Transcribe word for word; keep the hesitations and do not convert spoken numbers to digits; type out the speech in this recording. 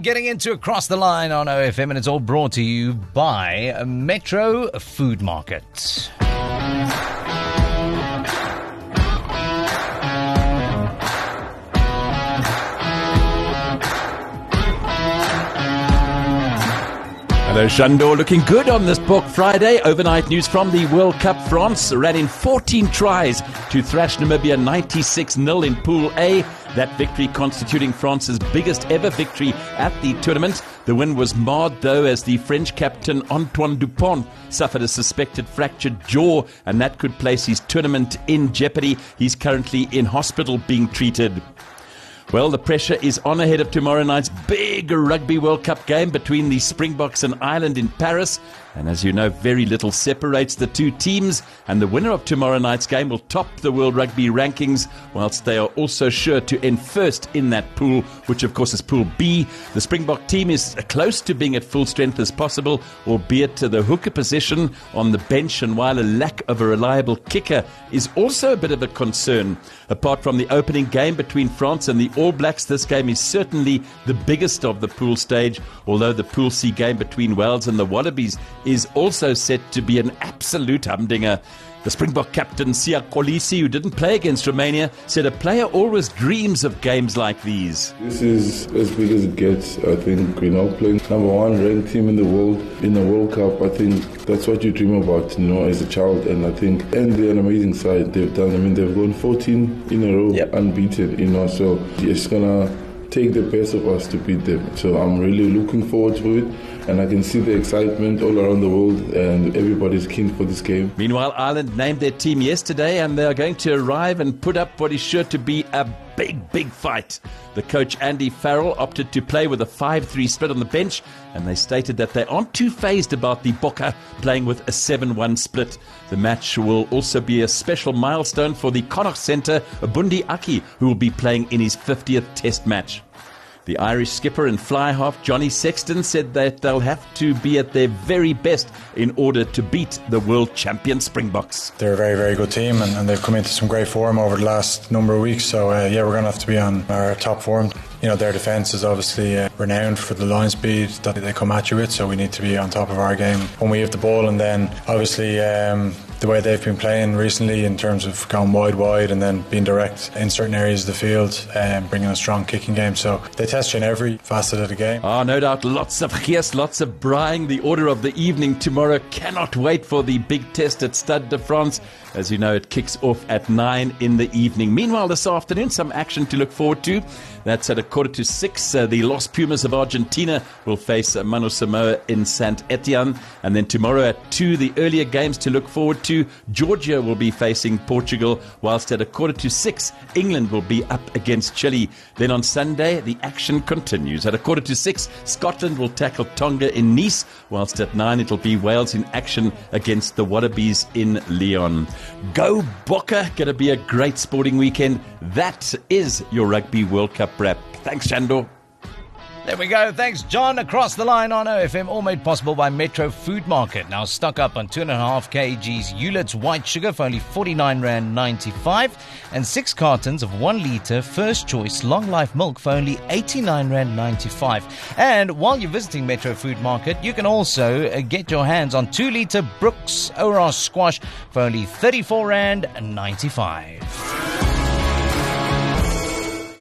Getting into Across the Line on O F M, and it's all brought to you by Metro Food Market. Hello, Shandor. Looking good on this Book Friday. Overnight news from the World Cup. France ran in fourteen tries to thrash Namibia ninety-six nil in Pool A. That victory constituting France's biggest ever victory at the tournament. The win was marred, though, as the French captain Antoine Dupont suffered a suspected fractured jaw, and that could place his tournament in jeopardy. He's currently in hospital being treated. Well, the pressure is on ahead of tomorrow night's big Rugby World Cup game between the Springboks and Ireland in Paris. And as you know, very little separates the two teams. And the winner of tomorrow night's game will top the World Rugby rankings, whilst they are also sure to end first in that pool, which of course is Pool B. The Springbok team is close to being at full strength as possible, albeit to the hooker position on the bench, and while a lack of a reliable kicker is also a bit of a concern. Apart from the opening game between France and the All Blacks, this game is certainly the biggest of the pool stage, although the Pool C game between Wales and the Wallabies is also set to be an absolute humdinger. The Springbok captain Siya Kolisi, who didn't play against Romania, said a player always dreams of games like these. This is as big as it gets. I think, you know, playing number one ranked team in the world in the World Cup, I think that's what you dream about, you know, as a child. And I think, and they're an amazing side. They've done, I mean, they've gone fourteen in a row, yep, unbeaten, you know, so it's gonna take the best of us to beat them. So I'm really looking forward to it, and I can see the excitement all around the world, and everybody's keen for this game. Meanwhile, Ireland named their team yesterday, and they are going to arrive and put up what is sure to be a big, big fight. The coach Andy Farrell opted to play with a five three split on the bench, and they stated that they aren't too phased about the Bokke playing with a seven one split. The match will also be a special milestone for the Connacht centre, Bundi Aki, who will be playing in his fiftieth test match. The Irish skipper and fly half Johnny Sexton said that they'll have to be at their very best in order to beat the world champion Springboks. They're a very, very good team, and, and they've come into some great form over the last number of weeks. So, uh, yeah, we're going to have to be on our top form. You know, their defence is obviously uh, renowned for the line speed that they come at you with, so we need to be on top of our game when we have the ball. And then, obviously, um, the way they've been playing recently in terms of going wide, wide and then being direct in certain areas of the field and um, bringing a strong kicking game. So they test you in every facet of the game. Oh, no doubt. Lots of gears, lots of braaiing. The order of the evening tomorrow. Cannot wait for the big test at Stade de France. As you know, it kicks off at nine in the evening. Meanwhile, this afternoon, some action to look forward to. That's at a quarter to six. Uh, the Los Pumas of Argentina will face uh, Manu Samoa in Saint Etienne. And then tomorrow at two, the earlier games to look forward to. Georgia will be facing Portugal, whilst at a quarter to six, England will be up against Chile. Then on Sunday, the action continues. At a quarter to six, Scotland will tackle Tonga in Nice, whilst at nine, it'll be Wales in action against the Wallabies in Lyon. Go Bokke! Going to be a great sporting weekend. That is your Rugby World Cup wrap. Thanks, Shandor. There we go. Thanks, John. Across the Line on O F M, all made possible by Metro Food Market. Now stock up on two and a half kgs Hewlett's white sugar for only forty-nine rand ninety-five, and six cartons of one litre First Choice Long Life milk for only eighty-nine rand ninety-five. And while you're visiting Metro Food Market, you can also uh, get your hands on two litre Brooks Oros squash for only thirty-four rand ninety-five.